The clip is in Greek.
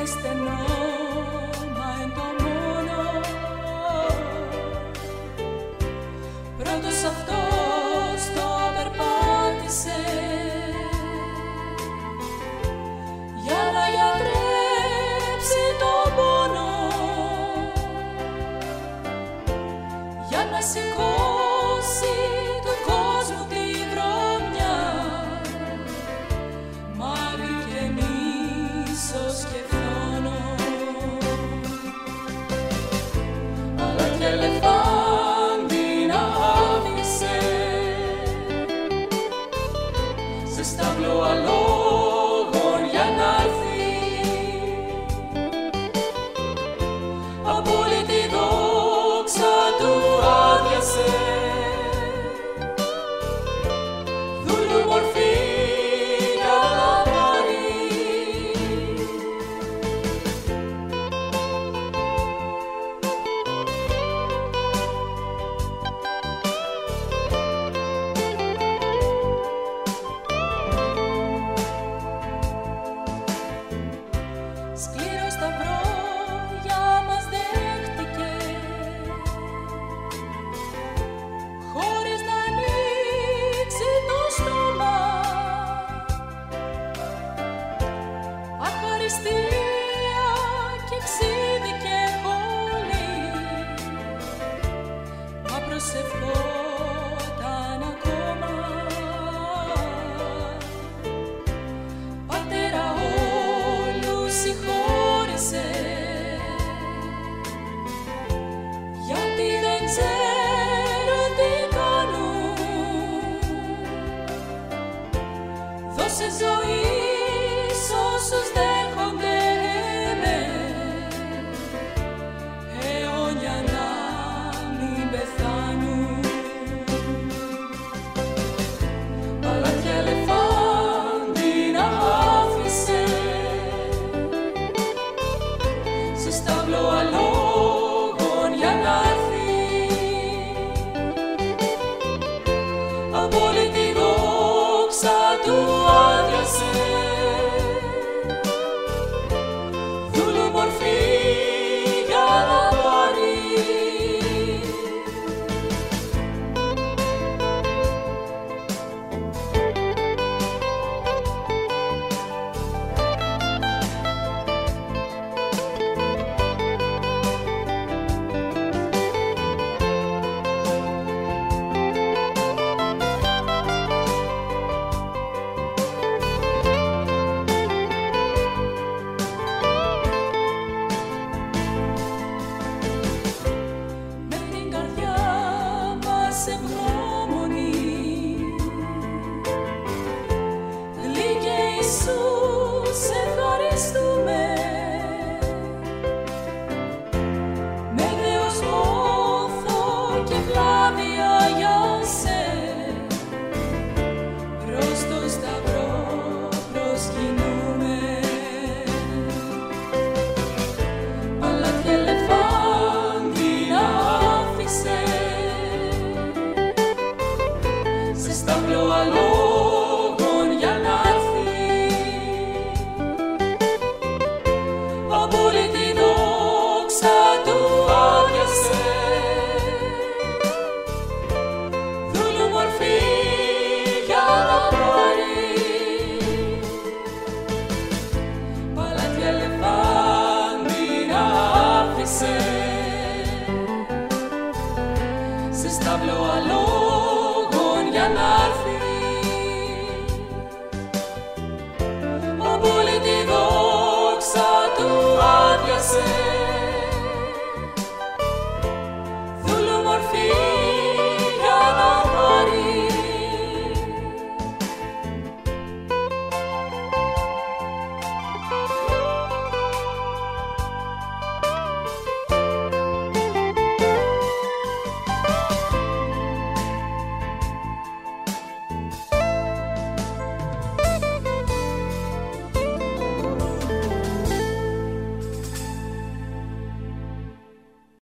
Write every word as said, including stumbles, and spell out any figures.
στενό, μα εν το μόνο. Πρώτος αυτός το περπάτησε για να γιατρέψει τον πόνο, για να σηκώσει του κόσμου τη βρωμιά, μάγει και μίσος και φθόνο. Αλλά και ελεφάντη να άφησε σε στάβλο αλόγων για να'ρθεί, απόλυτη δόξα του άδειασε, δούλου μορφή καλαμάρι. Σκληρό σταυρό για μας δέχτηκε, χωρίς να ανοίξει το στόμα. Αχαριστή